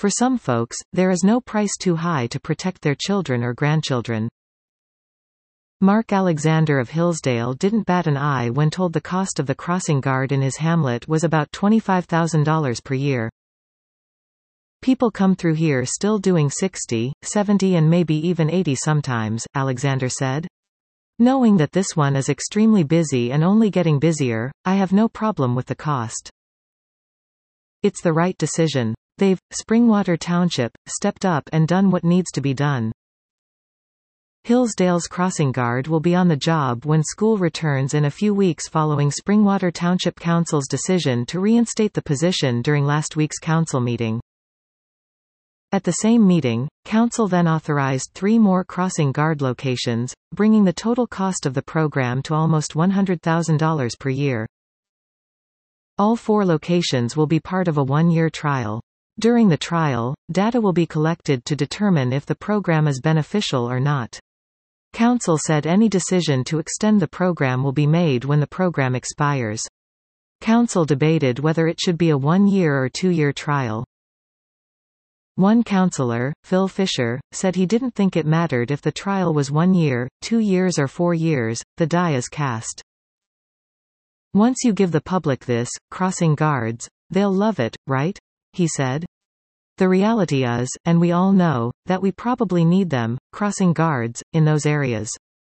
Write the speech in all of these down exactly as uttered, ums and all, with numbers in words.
For some folks, there is no price too high to protect their children or grandchildren. Mark Alexander of Hillsdale didn't bat an eye when told the cost of the crossing guard in his hamlet was about twenty-five thousand dollars per year. People come through here still doing sixty, seventy and maybe even eighty sometimes, Alexander said. Knowing that this one is extremely busy and only getting busier, I have no problem with the cost. It's the right decision. They've, Springwater Township, stepped up and done what needs to be done. Hillsdale's crossing guard will be on the job when school returns in a few weeks following Springwater Township Council's decision to reinstate the position during last week's council meeting. At the same meeting, council then authorized three more crossing guard locations, bringing the total cost of the program to almost one hundred thousand dollars per year. All four locations will be part of a one-year trial. During the trial, data will be collected to determine if the program is beneficial or not. Council said any decision to extend the program will be made when the program expires. Council debated whether it should be a one-year or two-year trial. One councillor, Phil Fisher, said he didn't think it mattered if the trial was one year, two years or four years, the die is cast. Once you give the public this, crossing guards, they'll love it, right? He said. The reality is, and we all know, that we probably need them, crossing guards, in those areas.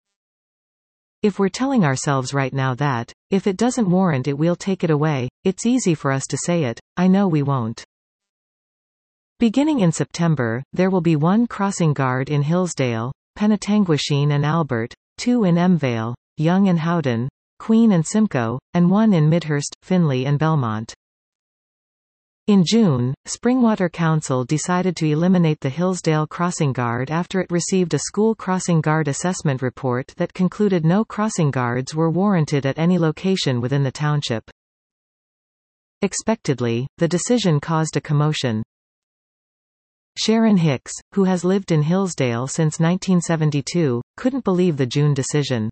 If we're telling ourselves right now that, if it doesn't warrant it we'll take it away, it's easy for us to say it, I know we won't. Beginning in September, there will be one crossing guard in Hillsdale, Penetanguishene and Albert, two in Emvale, Young and Howden, Queen and Simcoe, and one in Midhurst, Finley and Belmont. In June, Springwater Council decided to eliminate the Hillsdale Crossing Guard after it received a school crossing guard assessment report that concluded no crossing guards were warranted at any location within the township. Expectedly, the decision caused a commotion. Sharon Hicks, who has lived in Hillsdale since nineteen seventy-two, couldn't believe the June decision.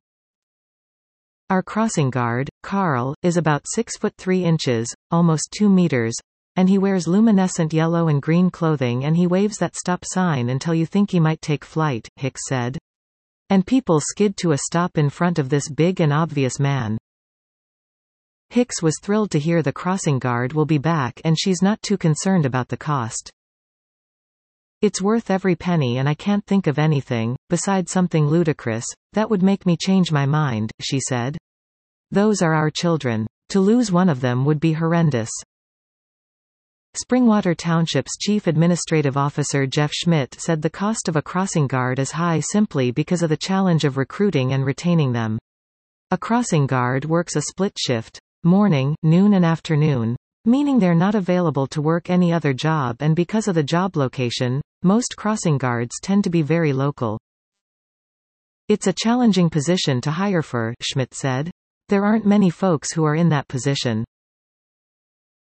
Our crossing guard, Carl, is about six foot three inches, almost two meters, and he wears luminescent yellow and green clothing and he waves that stop sign until you think he might take flight, Hicks said. And people skid to a stop in front of this big and obvious man. Hicks was thrilled to hear the crossing guard will be back and she's not too concerned about the cost. It's worth every penny and I can't think of anything, besides something ludicrous, that would make me change my mind, she said. Those are our children. To lose one of them would be horrendous. Springwater Township's Chief Administrative Officer Jeff Schmidt said the cost of a crossing guard is high simply because of the challenge of recruiting and retaining them. A crossing guard works a split shift, morning, noon and afternoon, meaning they're not available to work any other job, and because of the job location, most crossing guards tend to be very local. It's a challenging position to hire for, Schmidt said. There aren't many folks who are in that position.